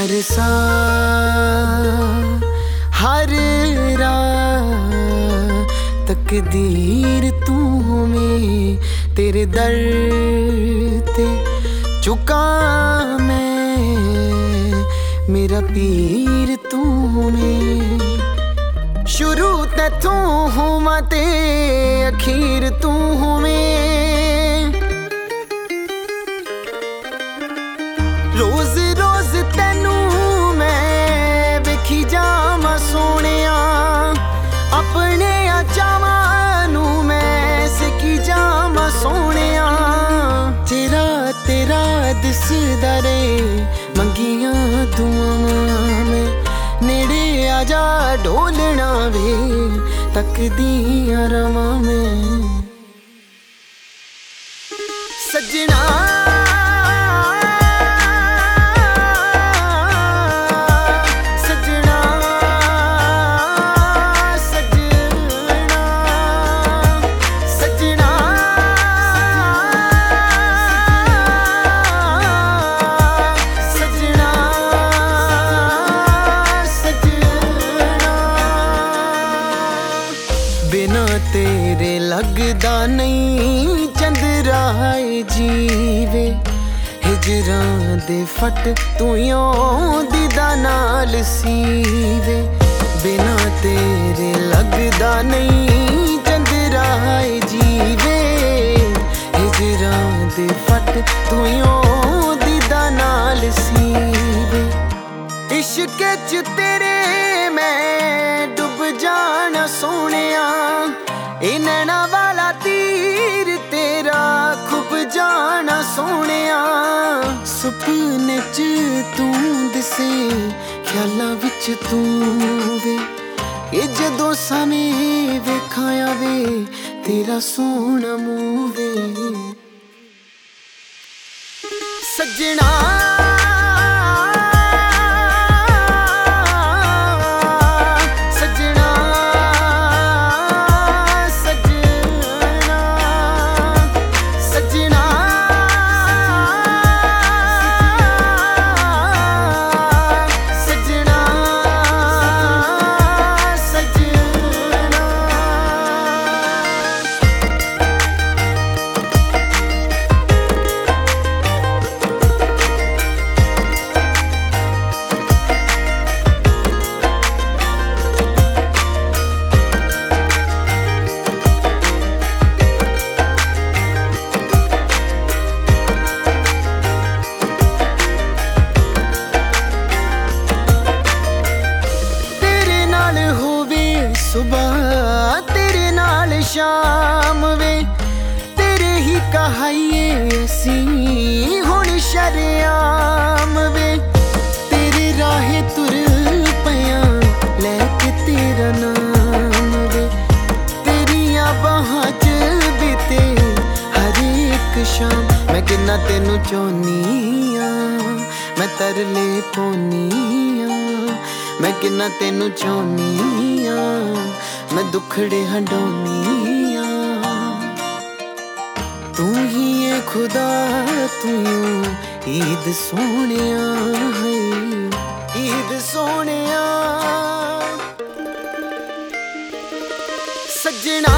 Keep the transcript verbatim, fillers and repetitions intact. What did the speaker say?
हर सांस हर रात तकदीर तू में तेरे दर ते चुका मैं मेरा पीर तू में शुरू तैथों होवां ते अखीर तू में रोज रोज तैनू मैं वेखी जावां सोहणिया अपने चावां नू मैं सिकी जावां सोहणिया तेरा तेरा दिसदा रे मंगियां दुआवां में नेड़े आजा ढोलना वे तकदियां रवां में सजना बिना तेरे लगदा नहीं चंद्राए जीवे हिजरां दे फट तूं दीदा नाल सीवे बिना तेरे लगदा नहीं चंद्राए जीवे हिजरां दे फट तूं दीदा नाल सीवे इश्क च तेरे मैं डुब जाना सोहणिया नैना वाला तीर तेरा खुब जाना सोहणिया सुपने च तू दिसे ख्यालां विच तू वे ये जदों सावें वेखाया वे तेरा सोहना मूंह वे सजना सुबह तेरे नाल शाम वे तेरे ही कहाइए असी हुण शरेआम वे तेरे राहे तुर पया लैके तेरा नाम वे तेरिया बाहां च बीते हर एक शाम मैं किन्ना तेनू चाहनी आ मैं तरले पाउनी आ मैं किन्ना तेनू चाहनी आ मैं दुखड़े हंडौनी आ तू ही है खुदा तू ईद सोहणिया है ईद सोहणिया सजना